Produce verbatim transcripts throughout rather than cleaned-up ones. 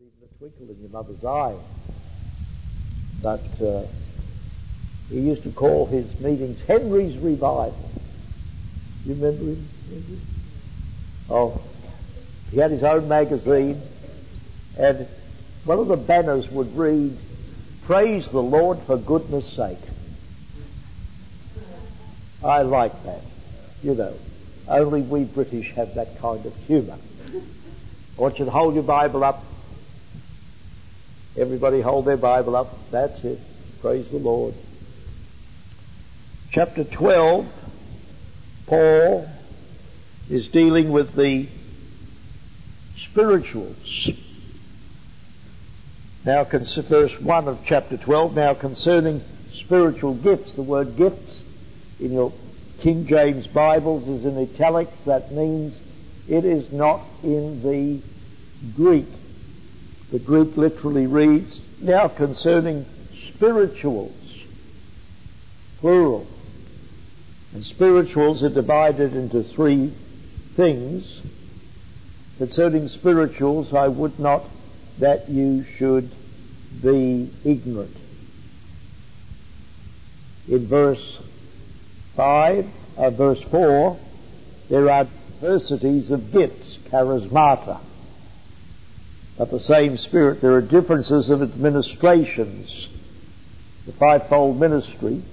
even a twinkle in your mother's eye. But uh, he used to call his meetings Henry's Revival. You remember him? Henry? Oh, he had his own magazine, and one of the banners would read, "Praise the Lord for goodness sake." I like that. You know, only we British have that kind of humour. I want you to hold your Bible up. Everybody hold their Bible up. That's it. Praise the Lord. Chapter twelve, Paul is dealing with the spirituals. Now, verse one of chapter twelve, now concerning spiritual gifts. The word gifts in your King James Bibles is in italics. That means it is not in the Greek. The Greek literally reads, now concerning spirituals, plural. And spirituals are divided into three things. Concerning spirituals, I would not that you should be ignorant. In verse five, uh, verse four, there are diversities of gifts, charismata. But the same Spirit, there are differences of administrations, the fivefold ministry,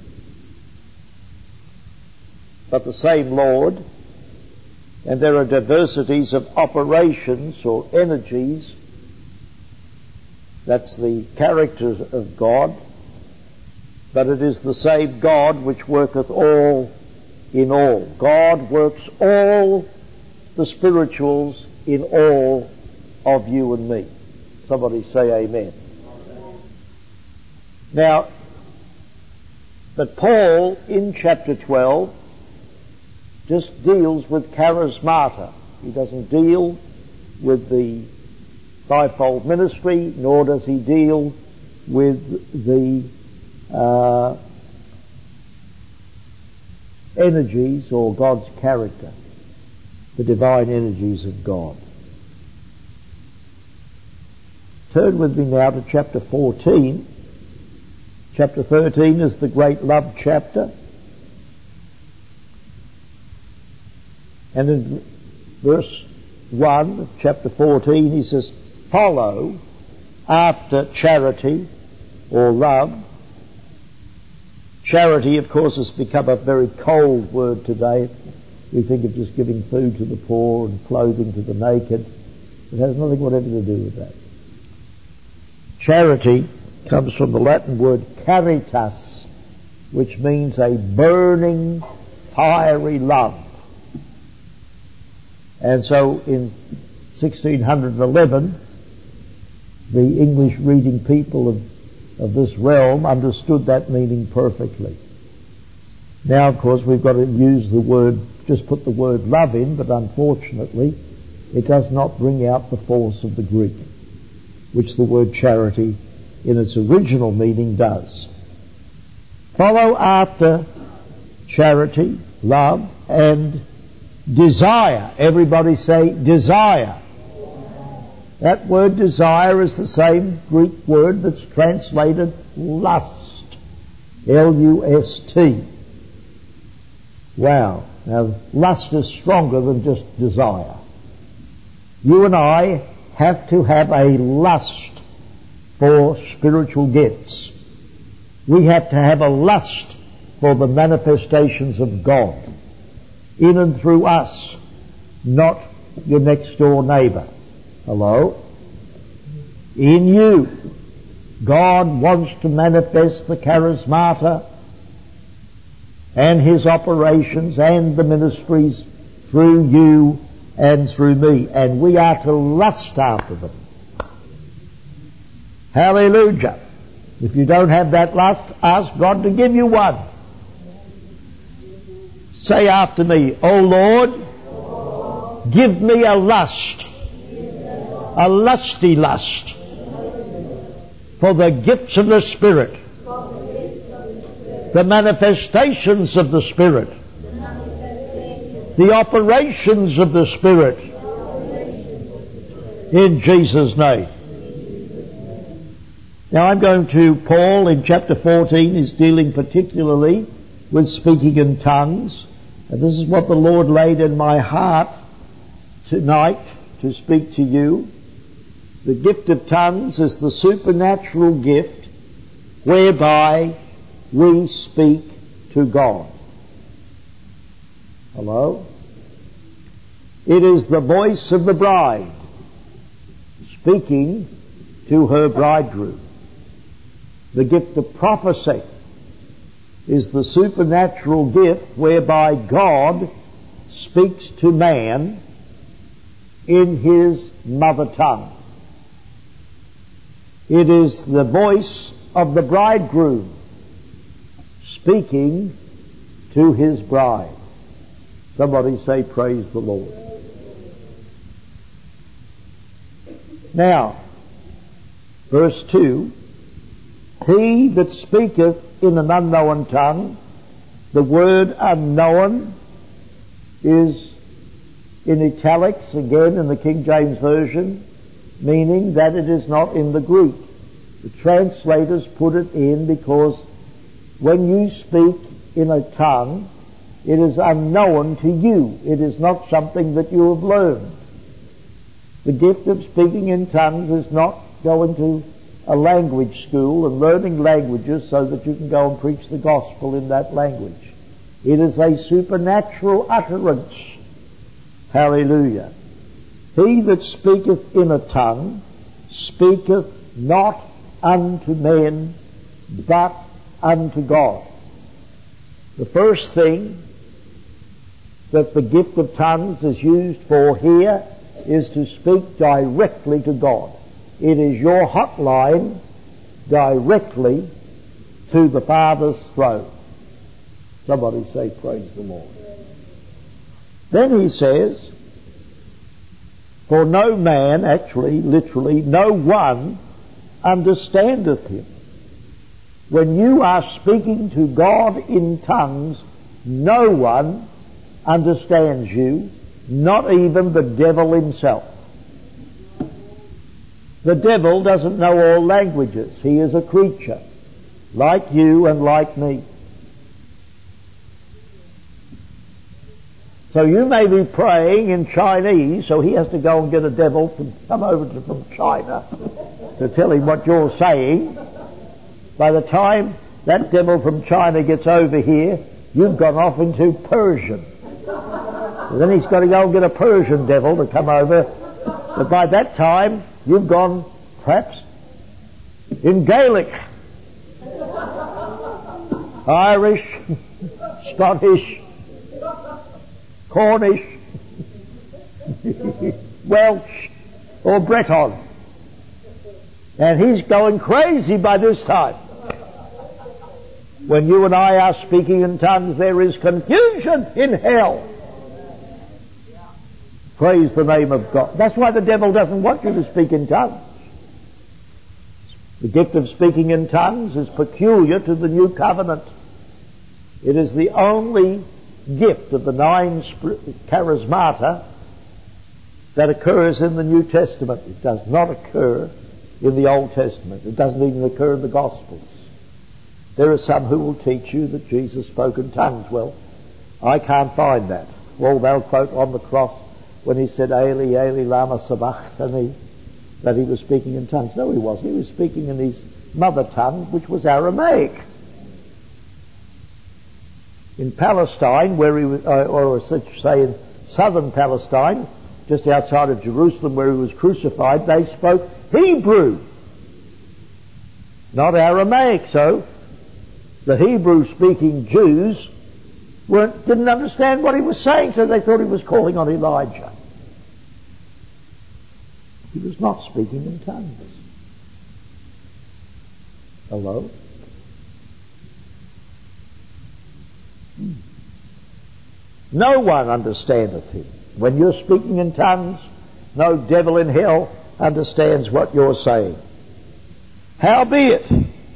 but the same Lord. And there are diversities of operations or energies. That's the character of God. But it is the same God which worketh all in all. God works all the spirituals in all of you and me. Somebody say amen. Amen. Now, but Paul in chapter twelve just deals with charismata. He doesn't deal with the fivefold ministry, nor does he deal with the uh, energies or God's character, the divine energies of God. Turn with me now to chapter fourteen. Chapter thirteen is the great love chapter. And in verse one of chapter fourteen, he says, follow after charity or love. Charity, of course, has become a very cold word today. We think of just giving food to the poor and clothing to the naked. It has nothing whatever to do with that. Charity comes from the Latin word caritas, which means a burning, fiery love. And so in sixteen eleven, the English reading people of, of this realm understood that meaning perfectly. Now, of course, we've got to use the word, just put the word love in, but unfortunately it does not bring out the force of the Greek, which the word charity in its original meaning does. Follow after charity, love, and desire. Everybody say desire. That word desire is the same Greek word that's translated lust. L U S T. Wow. Now, lust is stronger than just desire. You and I have to have a lust for spiritual gifts. We have to have a lust for the manifestations of God in and through us, not your next door neighbour. Hello? In you. God wants to manifest the charismata and His operations and the ministries through you and through me, and we are to lust after them. Hallelujah. If you don't have that lust, ask God to give you one. Say after me, O Lord, give me a lust, a lusty lust for the gifts of the Spirit, the manifestations of the Spirit, the operations of the Spirit, in Jesus' name. Now I'm going to, Paul in chapter fourteen is dealing particularly with speaking in tongues. And this is what the Lord laid in my heart tonight to speak to you. The gift of tongues is the supernatural gift whereby we speak to God. Hello? It is the voice of the bride speaking to her bridegroom. The gift of prophecy is the supernatural gift whereby God speaks to man in his mother tongue. It is the voice of the bridegroom speaking to his bride. Somebody say, praise the Lord. Now, verse two, he that speaketh in an unknown tongue, the word unknown is in italics again in the King James Version, meaning that it is not in the Greek. The translators put it in because when you speak in a tongue, it is unknown to you. It is not something that you have learned. The gift of speaking in tongues is not going to a language school and learning languages so that you can go and preach the gospel in that language. It is a supernatural utterance. Hallelujah. He that speaketh in a tongue speaketh not unto men, but unto God. The first thing that the gift of tongues is used for here is to speak directly to God. It is your hotline directly to the Father's throne. Somebody say, praise the Lord. Then he says, for no man, actually, literally, no one understandeth him. When you are speaking to God in tongues, no one understands you, not even the devil himself. The devil doesn't know all languages. He is a creature, like you and like me. So you may be praying in Chinese, so he has to go and get a devil to come over to, from China to tell him what you're saying. By the time that devil from China gets over here, you've gone off into Persian. And then he's got to go and get a Persian devil to come over. But by that time, you've gone, perhaps, in Gaelic, Irish, Scottish, Cornish, Welsh, or Breton. And he's going crazy by this time. When you and I are speaking in tongues, there is confusion in hell. Praise the name of God. That's why the devil doesn't want you to speak in tongues. The gift of speaking in tongues is peculiar to the new covenant. It is the only gift of the nine charismata that occurs in the New Testament. It does not occur in the Old Testament. It doesn't even occur in the Gospels. There are some who will teach you that Jesus spoke in tongues. Well, I can't find that. Well, they'll quote on the cross when he said, Eli, Eli, lama sabachthani, that he was speaking in tongues. No, he wasn't. He was speaking in his mother tongue, which was Aramaic. In Palestine, where he was, or say in southern Palestine, just outside of Jerusalem where he was crucified, they spoke Hebrew, not Aramaic. So the Hebrew-speaking Jews weren't, didn't understand what he was saying, so they thought he was calling on Elijah. He was not speaking in tongues. Hello? Hmm. No one understandeth him. When you're speaking in tongues, no devil in hell understands what you're saying. Howbeit,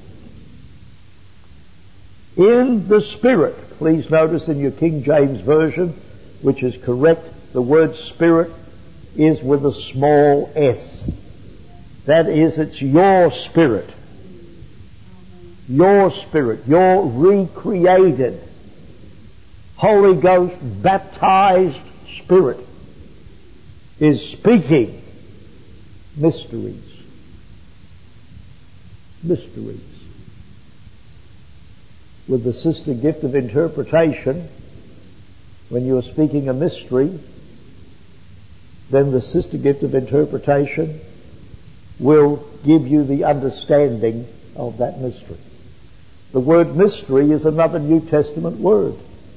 in the Spirit, please notice in your King James Version, which is correct, the word Spirit is with a small s. That is, it's your spirit. your spirit, your recreated, Holy Ghost baptized spirit is speaking mysteries. Mysteries. With the sister gift of interpretation, when you are speaking a mystery, then the sister gift of interpretation will give you the understanding of that mystery. The word mystery is another New Testament word.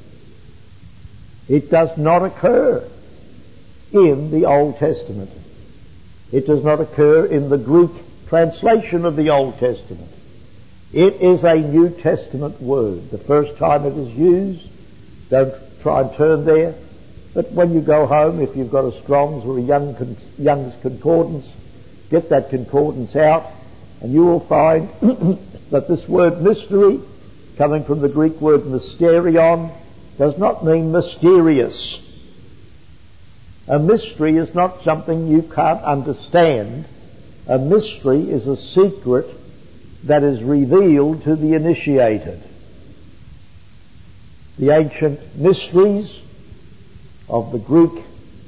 It does not occur in the Old Testament. It does not occur in the Greek translation of the Old Testament. It is a New Testament word. The first time it is used, don't try and turn there, but when you go home, if you've got a Strong's or a Young, Young's Concordance, get that concordance out, and you will find that this word mystery, coming from the Greek word mysterion, does not mean mysterious. A mystery is not something you can't understand. A mystery is a secret that is revealed to the initiated. The ancient mysteries of the Greek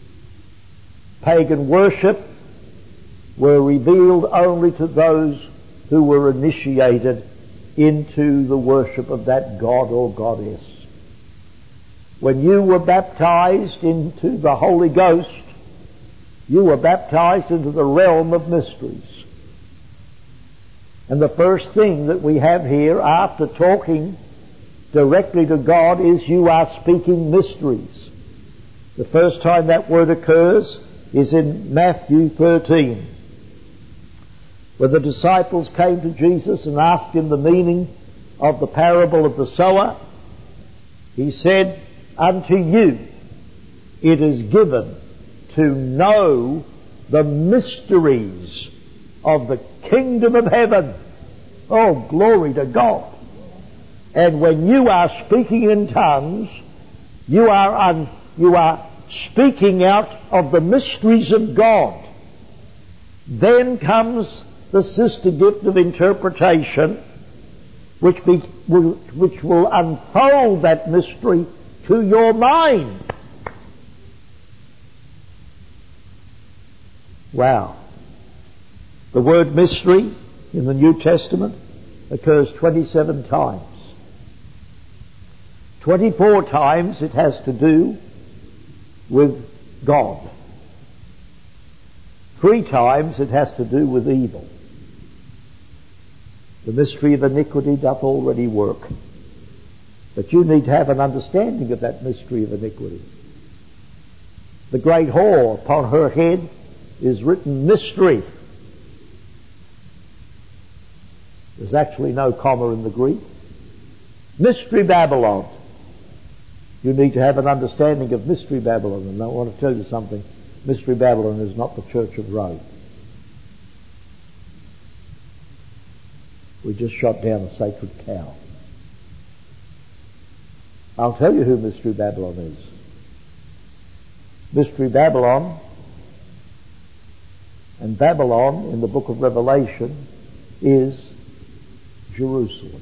pagan worship were revealed only to those who were initiated into the worship of that god or goddess. When you were baptized into the Holy Ghost, you were baptized into the realm of mysteries. And the first thing that we have here after talking directly to God is you are speaking mysteries. The first time that word occurs is in Matthew thirteen. When the disciples came to Jesus and asked him the meaning of the parable of the sower, he said, "Unto you it is given to know the mysteries of the kingdom of heaven." Oh, glory to God. And when you are speaking in tongues, you are, un, you are speaking out of the mysteries of God. Then comes the sister gift of interpretation, which, be, which will unfold that mystery to your mind. Wow. The word mystery in the New Testament occurs twenty-seven times. twenty-four times it has to do with God. Three times it has to do with evil. The mystery of iniquity doth already work. But you need to have an understanding of that mystery of iniquity. The great whore, upon her head is written mystery. There's actually no comma in the Greek. Mystery Babylon. You need to have an understanding of Mystery Babylon. And I want to tell you something. Mystery Babylon is not the Church of Rome. We just shot down a sacred cow. I'll tell you who Mystery Babylon is. Mystery Babylon and Babylon in the book of Revelation is Jerusalem.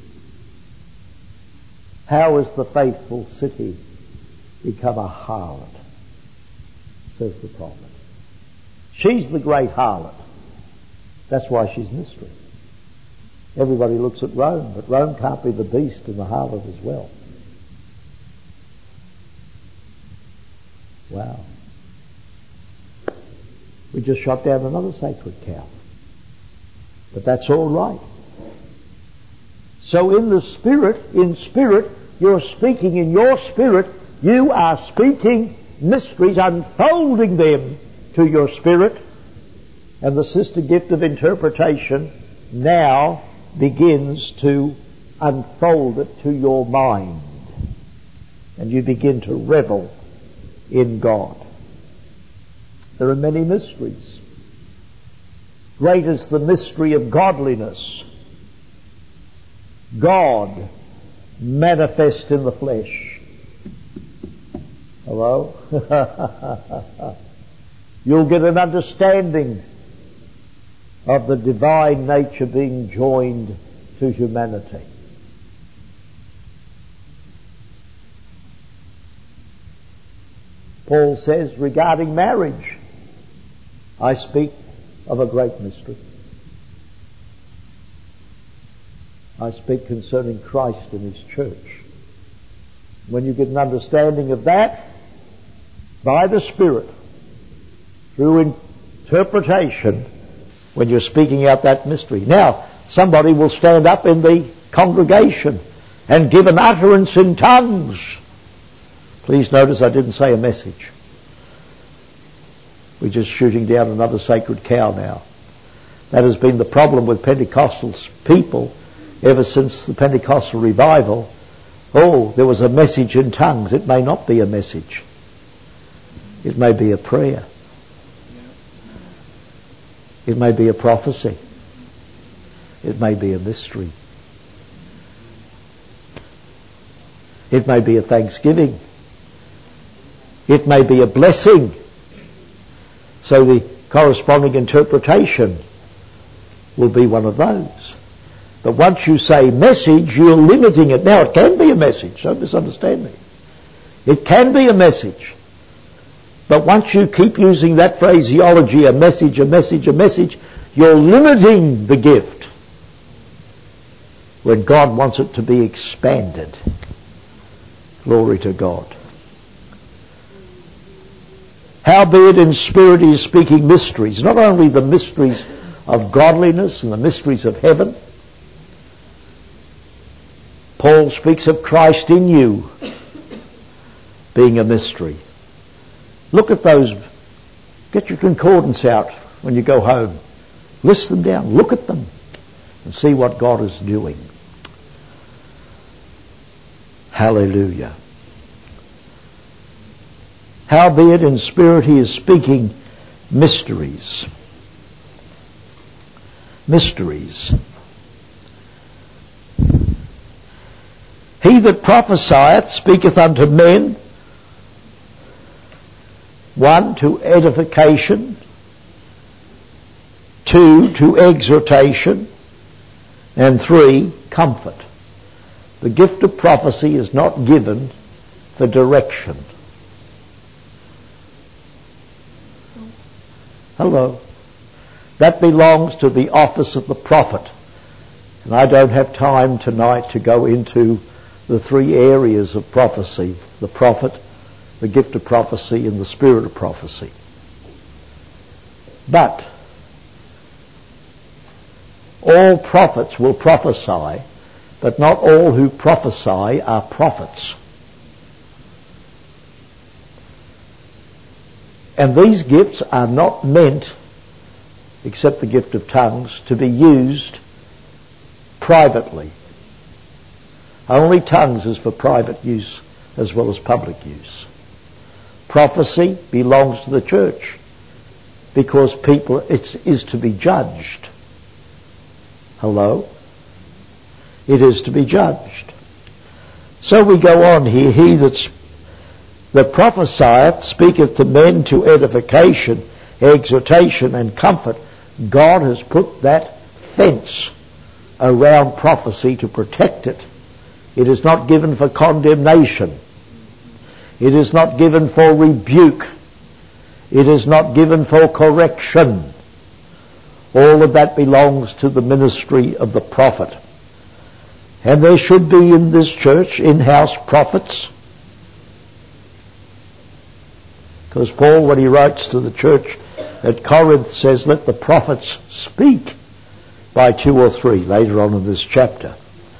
How is the faithful city become a harlot? Says the prophet. She's the great harlot. That's why she's mystery. Everybody looks at Rome, but Rome can't be the beast and the harlot as well. Wow. We just shot down another sacred cow. But that's all right. So in the spirit, in spirit, you're speaking in your spirit, you are speaking mysteries, unfolding them to your spirit, and the sister gift of interpretation now begins to unfold it to your mind, and you begin to revel in God. There are many mysteries. Great is the mystery of godliness. God manifest in the flesh. Hello? You'll get an understanding of the divine nature being joined to humanity. Paul says regarding marriage, I speak of a great mystery. I speak concerning Christ and His church. When you get an understanding of that, by the Spirit, through interpretation, when you're speaking out that mystery. Now, somebody will stand up in the congregation and give an utterance in tongues. Please notice I didn't say a message. We're just shooting down another sacred cow now. That has been the problem with Pentecostal people ever since the Pentecostal revival. Oh, there was a message in tongues. It may not be a message. It may be a prayer. It may be a prophecy. It may be a mystery. It may be a thanksgiving. It may be a blessing. So the corresponding interpretation will be one of those. But once you say message, you're limiting it. Now, it can be a message. Don't misunderstand me. It can be a message. But once you keep using that phraseology, a message, a message, a message, you're limiting the gift when God wants it to be expanded. Glory to God. Howbeit in spirit he is speaking mysteries, not only the mysteries of godliness and the mysteries of heaven. Paul speaks of Christ in you being a mystery. Look at those. Get your concordance out when you go home. List them down. Look at them and see what God is doing. Hallelujah. Howbeit in spirit he is speaking mysteries. Mysteries. He that prophesieth speaketh unto men, one, to edification, two, to exhortation, and three, comfort. The gift of prophecy is not given for direction. Hello. That belongs to the office of the prophet. And I don't have time tonight to go into the three areas of prophecy: the prophet, the gift of prophecy, and the spirit of prophecy. But all prophets will prophesy, but not all who prophesy are prophets. And these gifts are not meant, except the gift of tongues, to be used privately. Only tongues is for private use as well as public use. Prophecy belongs to the church because people, it is to be judged. Hello? It is to be judged. So we go on here. He that's that prophesieth speaketh to men to edification, exhortation, and comfort. God has put that fence around prophecy to protect it. It is not given for condemnation. It is not given for rebuke. It is not given for correction. All of that belongs to the ministry of the prophet. And there should be in this church in-house prophets. Because Paul, when he writes to the church at Corinth, says, let the prophets speak by two or three, later on in this chapter.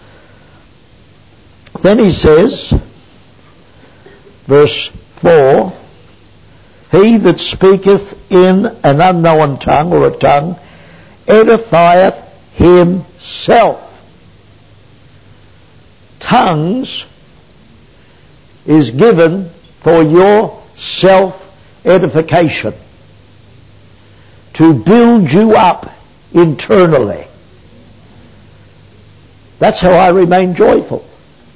Then he says, verse four, he that speaketh in an unknown tongue or a tongue edifieth himself. Tongues is given for your self-edification, to build you up internally. That's how I remain joyful.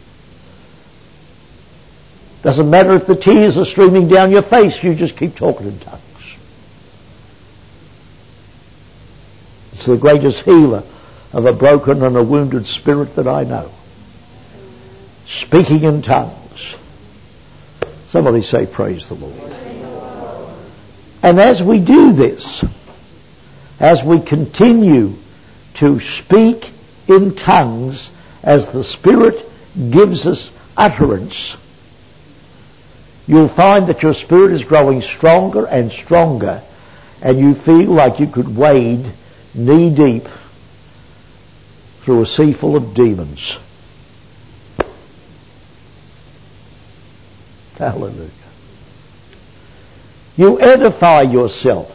Doesn't matter if the tears are streaming down your face, you just keep talking in tongues. It's the greatest healer of a broken and a wounded spirit that I know. Speaking in tongues. Somebody say, praise the Lord. And as we do this, as we continue to speak in tongues as the Spirit gives us utterance, you'll find that your spirit is growing stronger and stronger, and you feel like you could wade knee deep through a sea full of demons. Hallelujah. You edify yourself.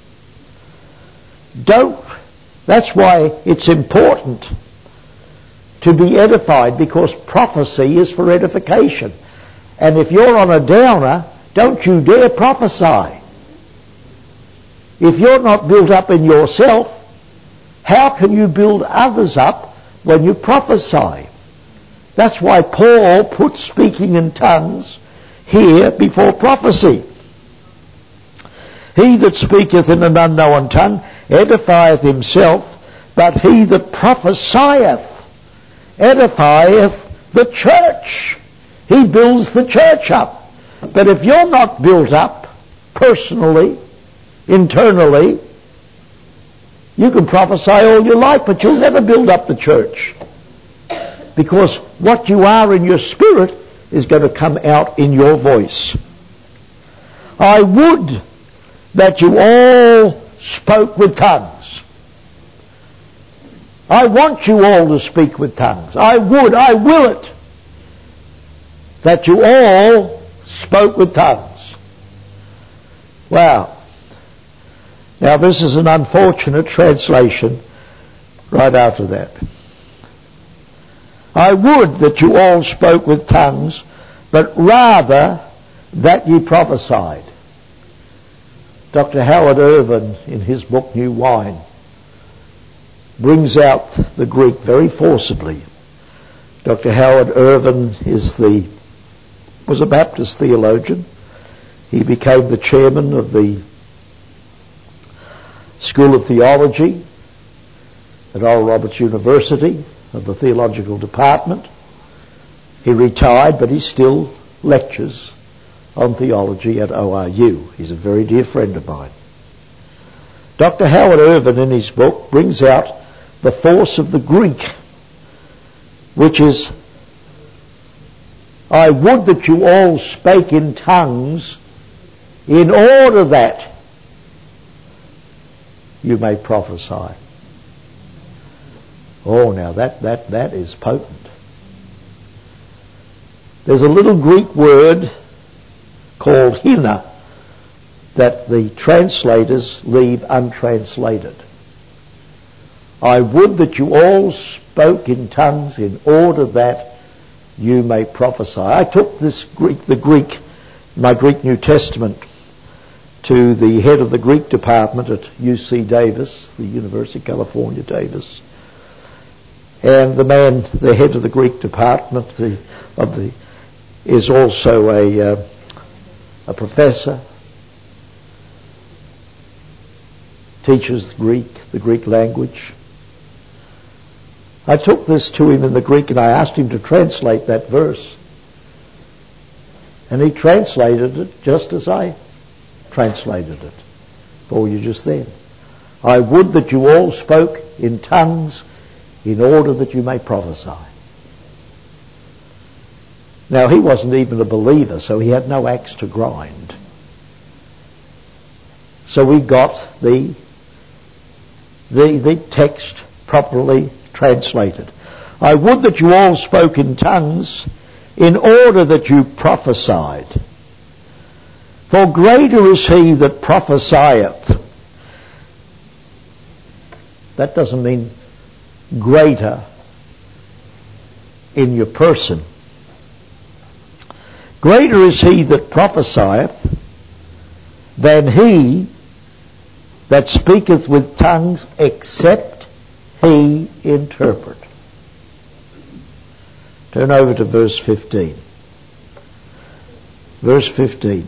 Don't. That's why it's important to be edified, because prophecy is for edification. And if you're on a downer, don't you dare prophesy. If you're not built up in yourself, how can you build others up when you prophesy? That's why Paul put speaking in tongues here before prophecy. He that speaketh in an unknown tongue edifieth himself, but he that prophesieth edifieth the church. He builds the church up. But if you're not built up personally, internally, you can prophesy all you like, but you'll never build up the church. Because what you are in your spirit is going to come out in your voice. I would that you all spoke with tongues. I want you all to speak with tongues. I would, I will it, that you all spoke with tongues. Wow. Now this is an unfortunate translation right after that. I would that you all spoke with tongues, but rather that ye prophesied. Doctor Howard Irvin, in his book New Wine, brings out the Greek very forcibly. Doctor Howard Irvin is the was a Baptist theologian. He became the chairman of the School of Theology at Oral Roberts University, of the theological department. He retired, but he still lectures on theology at O R U. He's a very dear friend of mine. Doctor Howard Irvin, in his book, brings out the force of the Greek, which is, I would that you all spake in tongues in order that you may prophesy. Oh, now that, that, that is potent. There's a little Greek word called hina that the translators leave untranslated. I would that you all spoke in tongues in order that you may prophesy. I took this Greek, the Greek, my Greek New Testament, to the head of the Greek department at U C Davis, the University of California, Davis. And the man, the head of the Greek department, the, of the, is also a, uh, a professor, teaches Greek, the Greek language. I took this to him in the Greek and I asked him to translate that verse. And he translated it just as I translated it for you just then. I would that you all spoke in tongues in order that you may prophesy. Now, he wasn't even a believer, so he had no axe to grind. So we got the, the, the text properly translated. I would that you all spoke in tongues in order that you prophesied. For greater is he that prophesieth. That doesn't mean greater in your person. Greater is he that prophesieth than he that speaketh with tongues, except he interpret. Turn over to verse fifteen. Verse fifteen.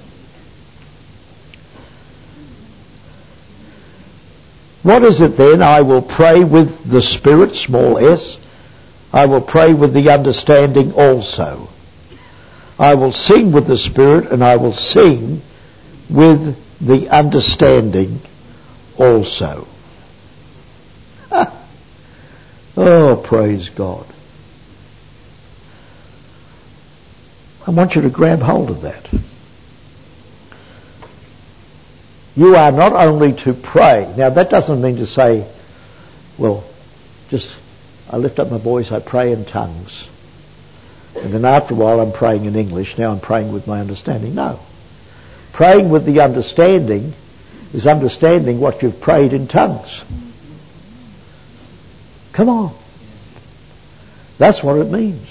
What is it then? I will pray with the Spirit, small s. I will pray with the understanding also. I will sing with the Spirit, and I will sing with the understanding also. Oh, praise God. I want you to grab hold of that. You are not only to pray. Now, that doesn't mean to say, well, just, I lift up my voice, I pray in tongues. And then after a while I'm praying in English. Now I'm praying with my understanding. No. Praying with the understanding is understanding what you've prayed in tongues. Come on. That's what it means.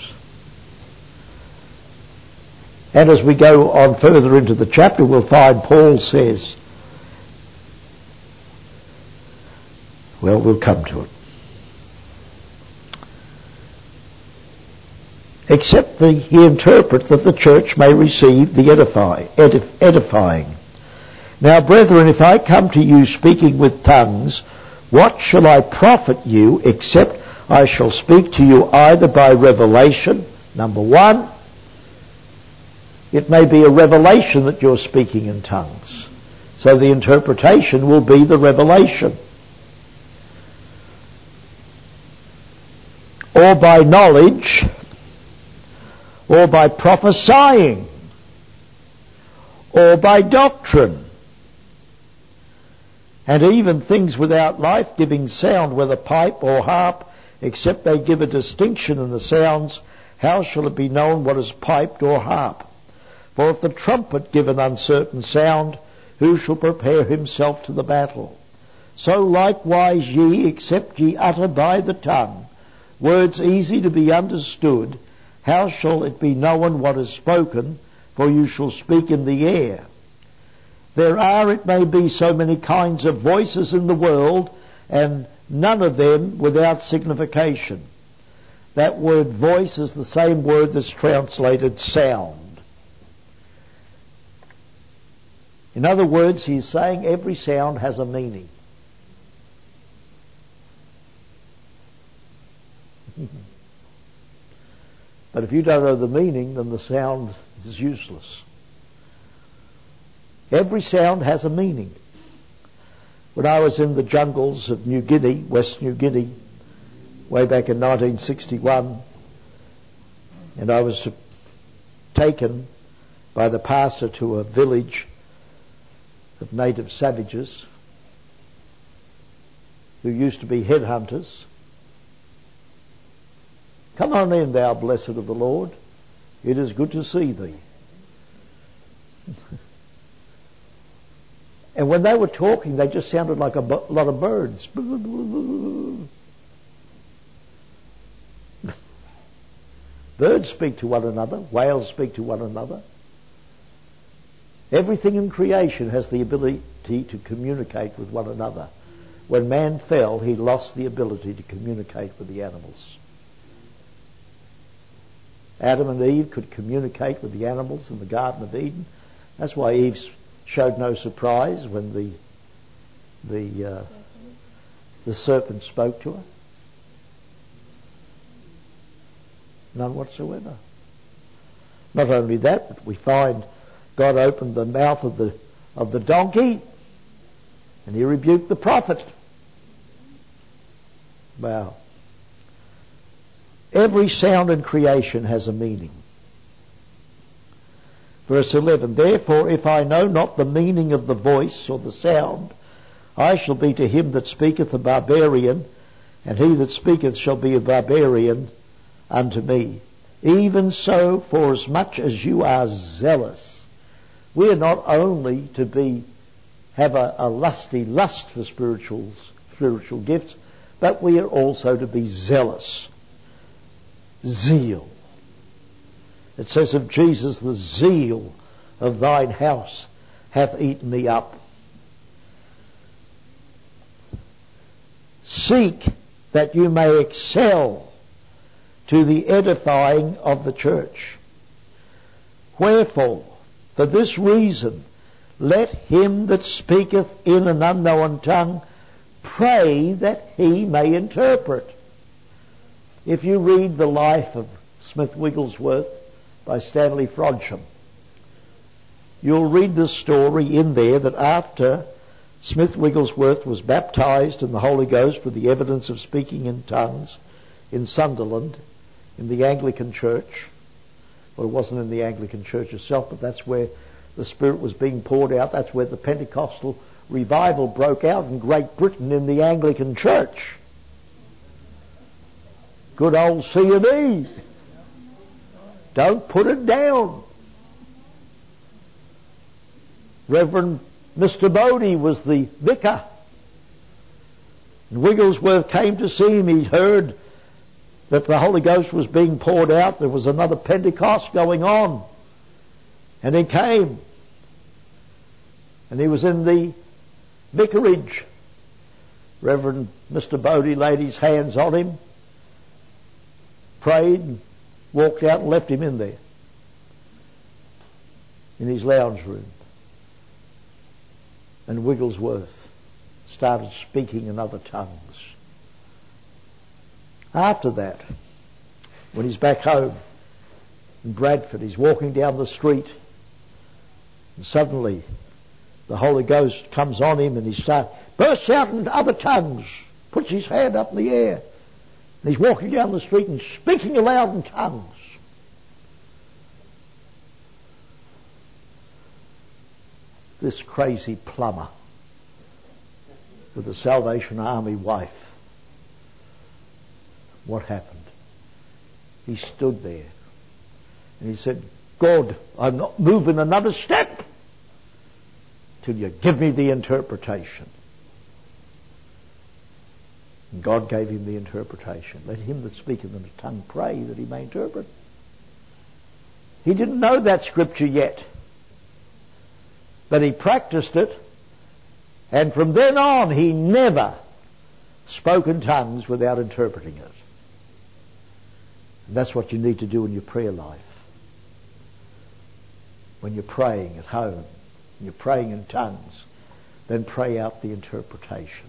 And as we go on further into the chapter, we'll find Paul says, well, we'll come to it. Except the, he interpret that the church may receive the edify, edif, edifying. Now, brethren, if I come to you speaking with tongues, what shall I profit you, except I shall speak to you either by revelation, number one. It may be a revelation that you're speaking in tongues. So the interpretation will be the revelation. Or by knowledge, or by prophesying, or by doctrine. And even things without life-giving sound, whether pipe or harp, except they give a distinction in the sounds, how shall it be known what is piped or harp? For if the trumpet give an uncertain sound, who shall prepare himself to the battle? So likewise ye, except ye utter by the tongue words easy to be understood, how shall it be known what is spoken? For you shall speak in the air. There are, it may be, so many kinds of voices in the world, and none of them without signification. That word voice is the same word that's translated sound. In other words, he's saying every sound has a meaning. But if you don't know the meaning, then the sound is useless. Every sound has a meaning. When I was in the jungles of New Guinea, West New Guinea, way back in nineteen sixty-one, and I was to, taken by the pastor to a village of native savages who used to be headhunters. Come on in, thou blessed of the Lord. It is good to see thee. And when they were talking, they just sounded like a bu- lot of birds. Birds speak to one another. Whales speak to one another. Everything in creation has the ability to communicate with one another. When man fell, he lost the ability to communicate with the animals. Adam and Eve could communicate with the animals in the Garden of Eden. That's why Eve showed no surprise when the the uh, the serpent spoke to her. None whatsoever. Not only that, but we find God opened the mouth of the of the donkey, and he rebuked the prophet. Wow. Every sound in creation has a meaning. Verse eleven, therefore if I know not the meaning of the voice or the sound, I shall be to him that speaketh a barbarian, and he that speaketh shall be a barbarian unto me. Even so, forasmuch as you are zealous. We are not only to be have a, a lusty lust for spirituals, spiritual gifts, but we are also to be zealous. Zeal. It says of Jesus, the zeal of thine house hath eaten me up. Seek that you may excel to the edifying of the church. Wherefore, for this reason, let him that speaketh in an unknown tongue pray that he may interpret. If you read the life of Smith Wigglesworth by Stanley Frodsham, you'll read this story in there that after Smith Wigglesworth was baptised in the Holy Ghost with the evidence of speaking in tongues in Sunderland, in the Anglican Church. Well, it wasn't in the Anglican Church itself, but that's where the Spirit was being poured out. That's where the Pentecostal revival broke out in Great Britain, in the Anglican Church. Good old C and E. Don't put it down. Reverend Mister Bodie was the vicar. And Wigglesworth came to see him. He heard that the Holy Ghost was being poured out. There was another Pentecost going on. And he came. And he was in the vicarage. Reverend Mister Bodie laid his hands on him, prayed, and walked out and left him in there, in his lounge room. And Wigglesworth started speaking in other tongues. After that, when he's back home in Bradford, he's walking down the street, and suddenly the Holy Ghost comes on him, and he starts, bursts out in other tongues, puts his hand up in the air, and he's walking down the street and speaking aloud in tongues. This crazy plumber with the Salvation Army wife, what happened? He stood there and he said, God, I'm not moving another step till you give me the interpretation. And God gave him the interpretation. Let him that speaketh in a tongue pray that he may interpret. He didn't know that scripture yet, but he practiced it, and from then on he never spoke in tongues without interpreting it. And that's what you need to do in your prayer life. When you're praying at home, when you're praying in tongues, then pray out the interpretation.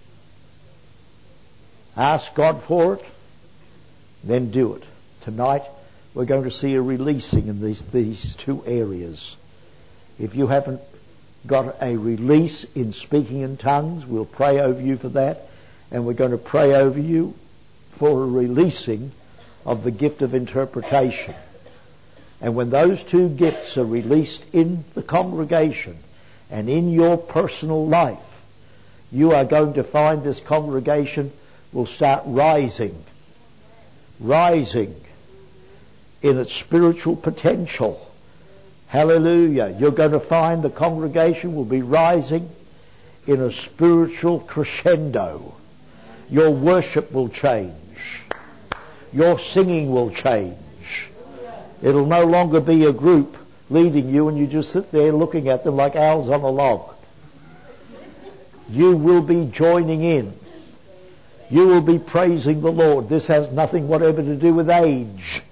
Ask God for it, then do it. Tonight we're going to see a releasing in these, these two areas. If you haven't got a release in speaking in tongues, we'll pray over you for that, and we're going to pray over you for a releasing of the gift of interpretation. And when those two gifts are released in the congregation and in your personal life, you are going to find this congregation will start rising, rising in its spiritual potential. Hallelujah. You're going to find the congregation will be rising in a spiritual crescendo. Your worship will change. Your singing will change. It'll no longer be a group leading you and you just sit there looking at them like owls on a log. You will be joining in. You will be praising the Lord. This has nothing whatever to do with age.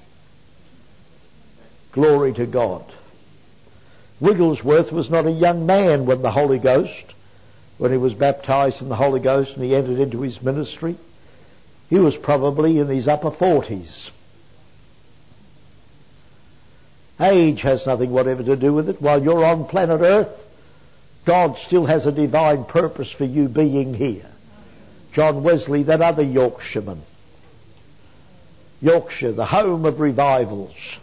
Glory to God. Wigglesworth was not a young man when the Holy Ghost, when he was baptized in the Holy Ghost and he entered into his ministry. He was probably in his upper forties. Age has nothing whatever to do with it. While you're on planet Earth, God still has a divine purpose for you being here. John Wesley, that other Yorkshireman. Yorkshire, the home of revivals,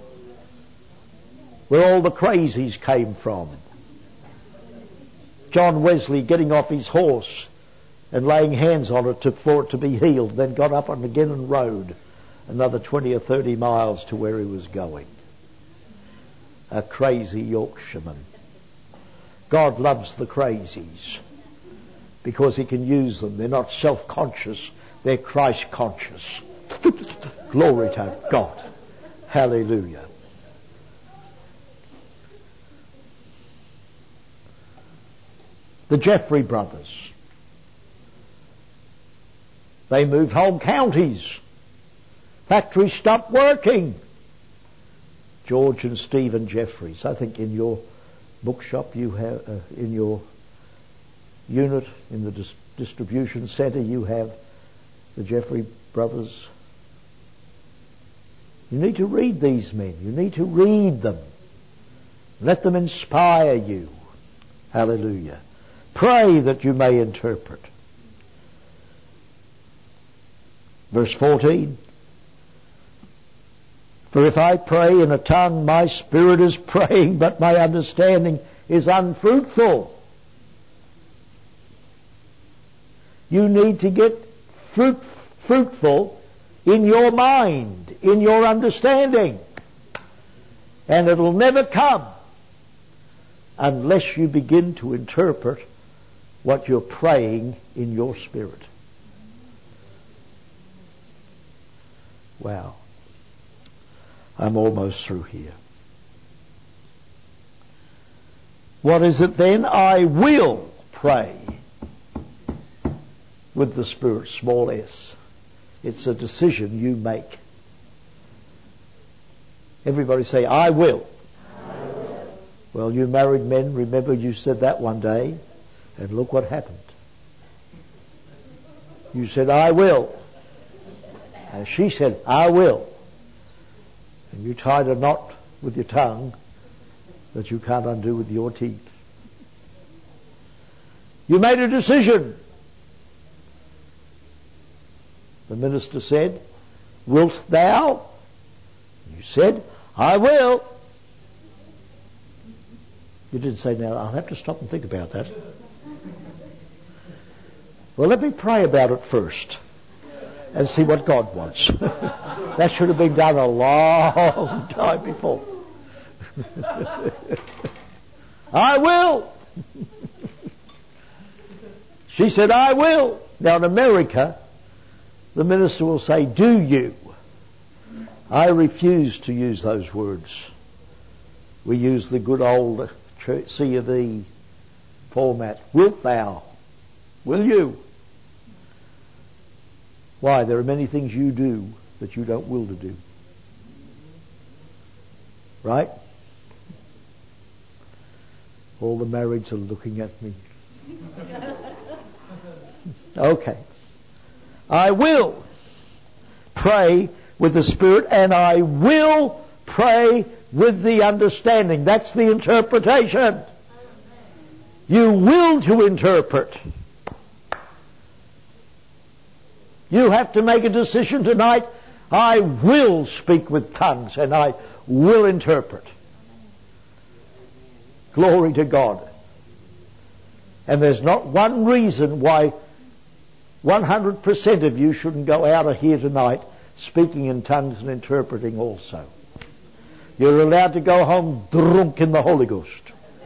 where all the crazies came from. John Wesley getting off his horse and laying hands on it to, for it to be healed, then got up and again and rode another twenty or thirty miles to where he was going. A crazy Yorkshireman. God loves the crazies because he can use them. They're not self-conscious, they're Christ-conscious. Glory to God. Hallelujah. The Jeffrey brothers, they moved whole counties. Factories stopped working. George and Stephen Jeffreys. I think in your bookshop you have, uh, in your unit, in the dis- distribution centre, you have the Jeffrey brothers. You need to read these men. You need to read them. Let them inspire you. Hallelujah. Pray that you may interpret. Verse fourteen. For if I pray in a tongue, my spirit is praying, but my understanding is unfruitful. You need to get fruit, fruitful in your mind, in your understanding. And it'll never come unless you begin to interpret what you're praying in your spirit. Wow. I'm almost through here. What is it then? I will pray with the Spirit, small s. It's a decision you make. Everybody say, I will. I will. Well, you married men, remember you said that one day, and look what happened. You said, I will. And she said, I will. And you tied a knot with your tongue that you can't undo with your teeth. You made a decision. The minister said, wilt thou? You said, I will. You didn't say, now I'll have to stop and think about that. Well, let me pray about it first and see what God wants. That should have been done a long time before. I will. She said, I will. Now in America, the minister will say, do you? I refuse to use those words. We use the good old C of E format. Wilt thou? Will you? Why? There are many things you do that you don't will to do. Right? All the marrieds are looking at me. Okay. I will pray with the Spirit, and I will pray with the understanding. That's the interpretation. You will to interpret. You have to make a decision tonight. I will speak with tongues and I will interpret. Glory to God. And there's not one reason why one hundred percent of you shouldn't go out of here tonight speaking in tongues and interpreting also. You're allowed to go home drunk in the Holy Ghost.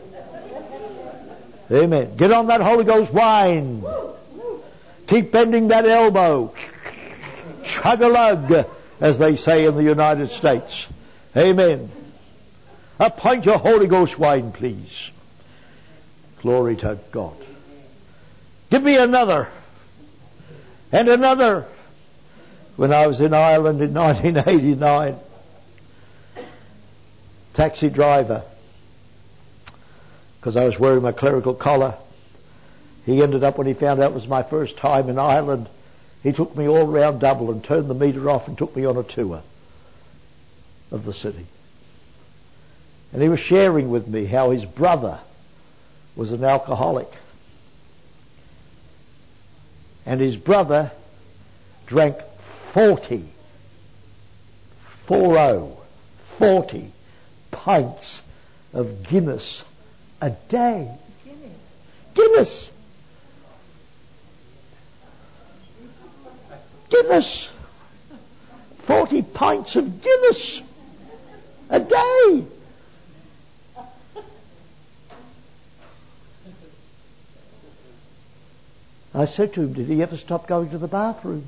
Amen. Get on that Holy Ghost wine. Keep bending that elbow. Chug-a-lug, as they say in the United States. Amen. A pint of Holy Ghost wine, please. Glory to God. Give me another. And another. When I was in Ireland in nineteen eighty-nine, taxi driver, because I was wearing my clerical collar, he ended up, when he found out it was my first time in Ireland, he took me all round Dublin, turned the meter off and took me on a tour of the city. And he was sharing with me how his brother was an alcoholic. And his brother drank forty, four oh, forty pints of Guinness a day. Guinness. Guinness. Guinness. Forty pints of Guinness a day. I said to him, did he ever stop going to the bathroom?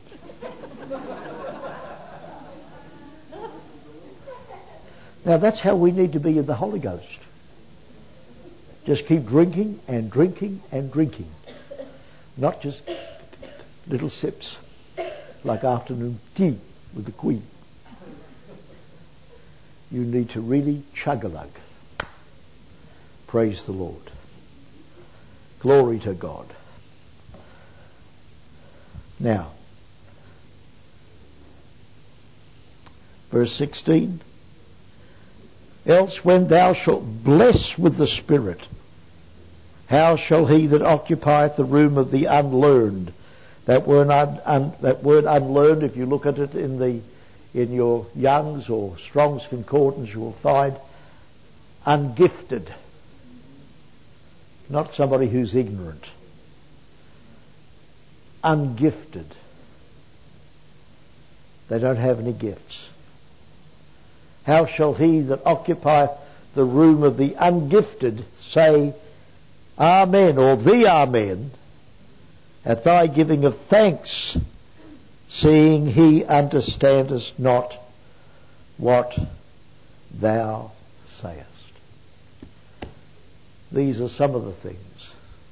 Now that's how we need to be in the Holy Ghost. Just keep drinking and drinking and drinking. Not just little sips like afternoon tea with the Queen. You need to really chug-a-lug. Praise the Lord. Glory to God. Now, verse sixteen. Else when thou shalt bless with the Spirit, how shall he that occupieth the room of the unlearned? That word, un, un, that word unlearned, if you look at it in the in your Young's or Strong's Concordance, you will find ungifted. Not somebody who's ignorant. Ungifted. They don't have any gifts. How shall he that occupieth the room of the ungifted say, Amen, or the Amen, at thy giving of thanks, seeing he understandeth not what thou sayest? These are some of the things,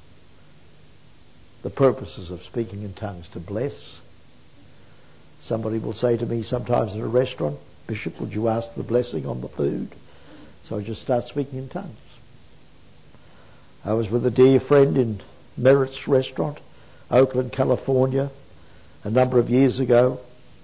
the purposes of speaking in tongues: to bless. Somebody will say to me sometimes in a restaurant, Bishop, would you ask the blessing on the food? So I just start speaking in tongues. I was with a dear friend in Merritt's restaurant, Oakland, California, a number of years ago.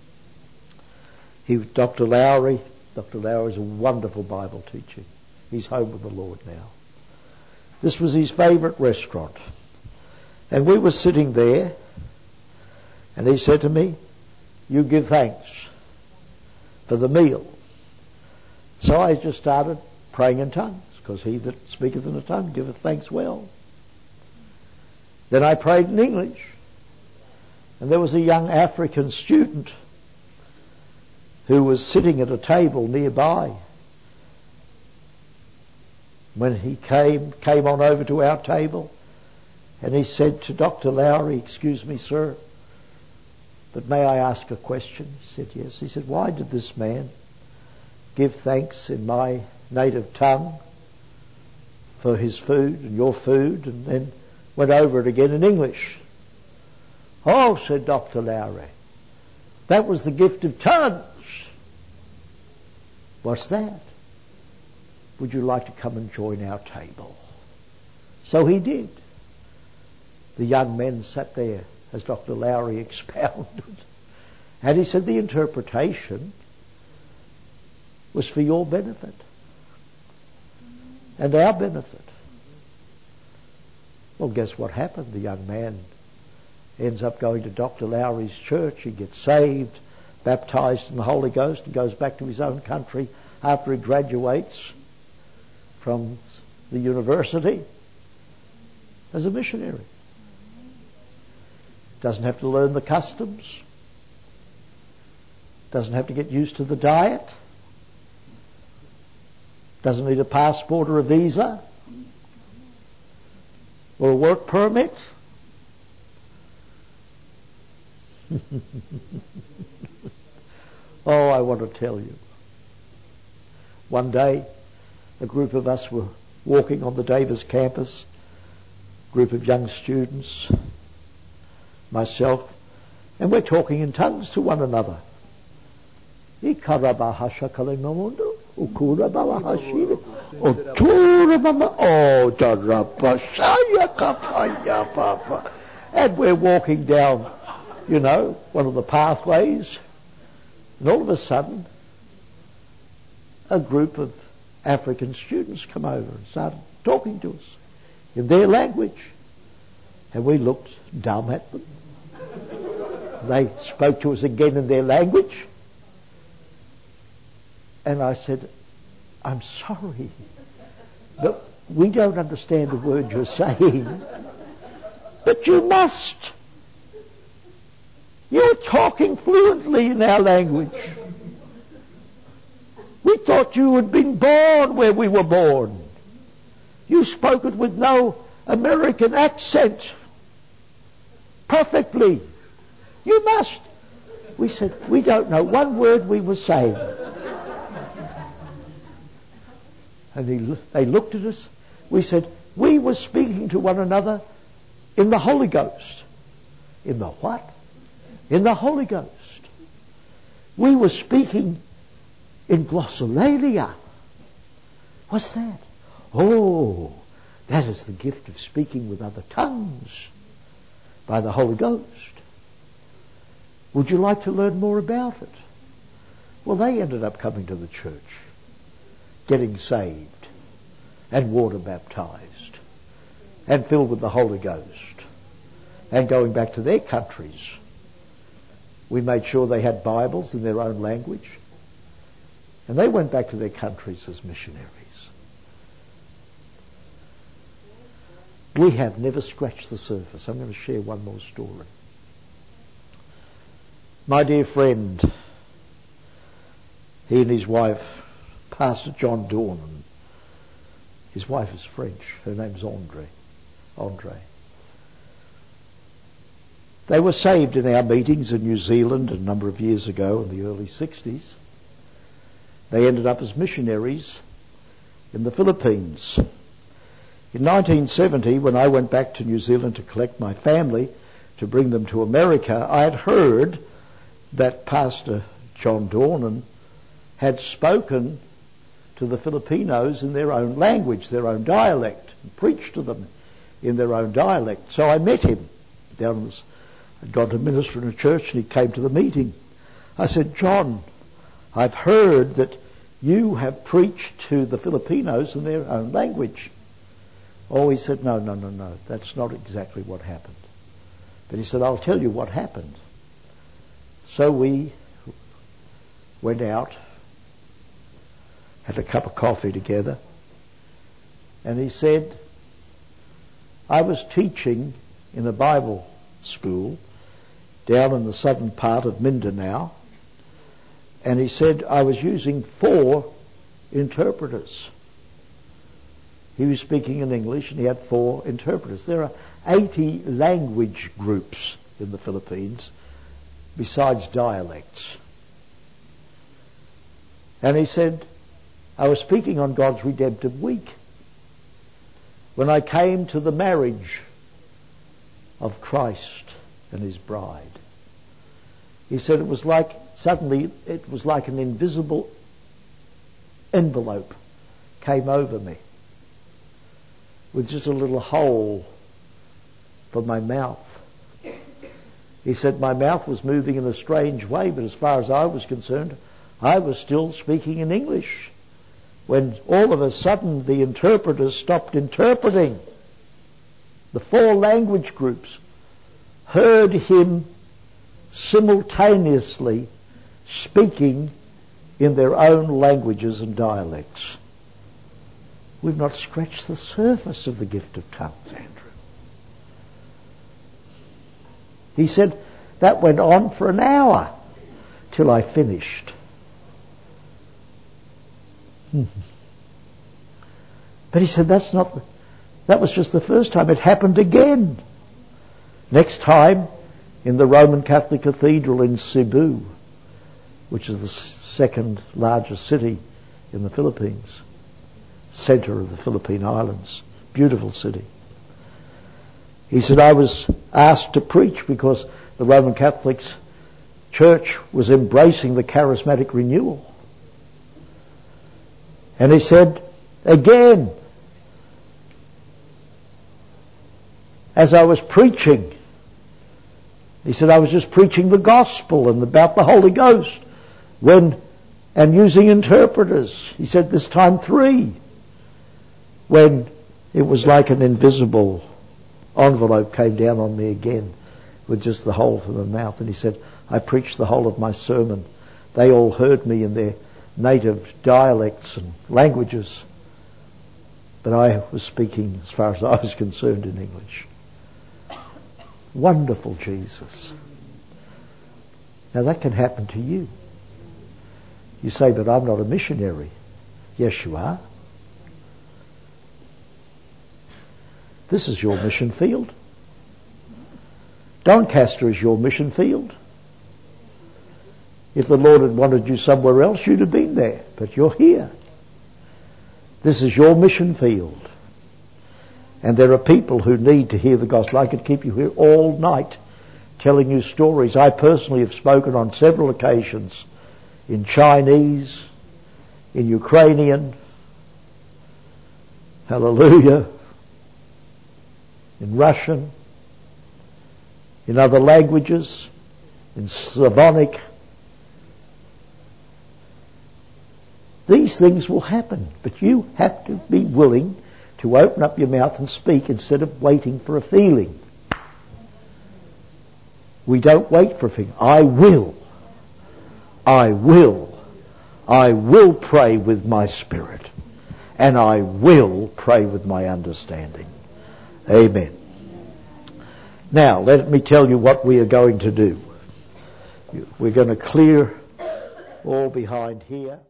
He was Doctor Lowry. Doctor Lowry is a wonderful Bible teacher. He's home with the Lord now. This was his favourite restaurant. And we were sitting there, and he said to me, you give thanks for the meal. So I just started praying in tongues, because he that speaketh in a tongue giveth thanks well. Then I prayed in English. And there was a young African student who was sitting at a table nearby. When he came, came on over to our table, and he said to Doctor Lowry, excuse me, sir, but may I ask a question? He said, yes. He said, why did this man give thanks in my native tongue for his food and your food, and then went over it again in English? Oh, said Doctor Lowry, that was the gift of tongues. What's that? Would you like to come and join our table? So he did. The young men sat there as Doctor Lowry expounded. And he said the interpretation was for your benefit and our benefit. Well, guess what happened? The young man ends up going to Doctor Lowry's church. He gets saved, baptized in the Holy Ghost, and goes back to his own country after he graduates from the university as a missionary. Doesn't have to learn the customs. Doesn't have to get used to the diet. Doesn't need a passport or a visa or a work permit. Oh, I want to tell you. One day, a group of us were walking on the Davis campus, a group of young students, myself, and we're talking in tongues to one another. Oh, and we're walking down, you know, one of the pathways, and all of a sudden, a group of African students come over and started talking to us in their language. And we looked dumb at them. They spoke to us again in their language. And I said, I'm sorry, but we don't understand a word you're saying. But you must. You're talking fluently in our language. We thought you had been born where we were born. You spoke it with no American accent. Perfectly. You must. We said, we don't know one word we were saying. And he, they looked at us. We said, we were speaking to one another in the Holy Ghost. In the what? In the Holy Ghost. We were speaking in glossolalia. What's that? Oh, that is the gift of speaking with other tongues by the Holy Ghost. Would you like to learn more about it? Well, they ended up coming to the church. getting saved and water baptized and filled with the Holy Ghost and going back to their countries. We made sure they had Bibles in their own language, and they went back to their countries as missionaries. We have never scratched the surface. I'm going to share one more story. My dear friend, he and his wife, Pastor John Dornan, his wife is French, her name's Andre. Andre. They were saved in our meetings in New Zealand a number of years ago in the early sixties. They ended up as missionaries in the Philippines. In nineteen seventy, when I went back to New Zealand to collect my family to bring them to America, I had heard that Pastor John Dornan had spoken to the Filipinos in their own language, their own dialect, and preached to them in their own dialect. So I met him down in this. I'd gone to minister in a church, and he came to the meeting. I said, John, I've heard that you have preached to the Filipinos in their own language. Oh, he said, no, no, no, no, that's not exactly what happened. But he said, I'll tell you what happened. So we went out, had a cup of coffee together, and he said, I was teaching in a Bible school down in the southern part of Mindanao, and he said, I was using four interpreters. He was speaking in English, and he had four interpreters. There are eighty language groups in the Philippines, besides dialects. And he said, I was speaking on God's redemptive week. When I came to the marriage of Christ and his bride, he said it was like, suddenly it was like an invisible envelope came over me with just a little hole for my mouth. He said my mouth was moving in a strange way, but as far as I was concerned, I was still speaking in English. When all of a sudden the interpreters stopped interpreting, the four language groups heard him simultaneously speaking in their own languages and dialects. We've not scratched the surface of the gift of tongues, Andrew. He said that went on for an hour till I finished. But he said that's not, that was just the first time. It happened again. Next time in the Roman Catholic Cathedral in Cebu, which is the second largest city in the Philippines, center of the Philippine Islands, beautiful city. He said, I was asked to preach because the Roman Catholic Church was embracing the charismatic renewal. And he said, again, as I was preaching, he said, I was just preaching the gospel and about the Holy Ghost when, and using interpreters. He said, this time three, when it was like an invisible envelope came down on me again with just the hole for the mouth. And he said, I preached the whole of my sermon. They all heard me in their native dialects and languages, but I was speaking, as far as I was concerned, in English. Wonderful Jesus. Now that can happen to you. You say, but I'm not a missionary. Yes, you are. This is your mission field. Doncaster is your mission field. If the Lord had wanted you somewhere else, you'd have been there. But you're here. This is your mission field. And there are people who need to hear the gospel. I could keep you here all night telling you stories. I personally have spoken on several occasions in Chinese, in Ukrainian, hallelujah, in Russian, in other languages, in Slavonic. These those things will happen. But you have to be willing to open up your mouth and speak instead of waiting for a feeling. We don't wait for a feeling. I will. I will. I will pray with my spirit. And I will pray with my understanding. Amen. Now, let me tell you what we are going to do. We're going to clear all behind here.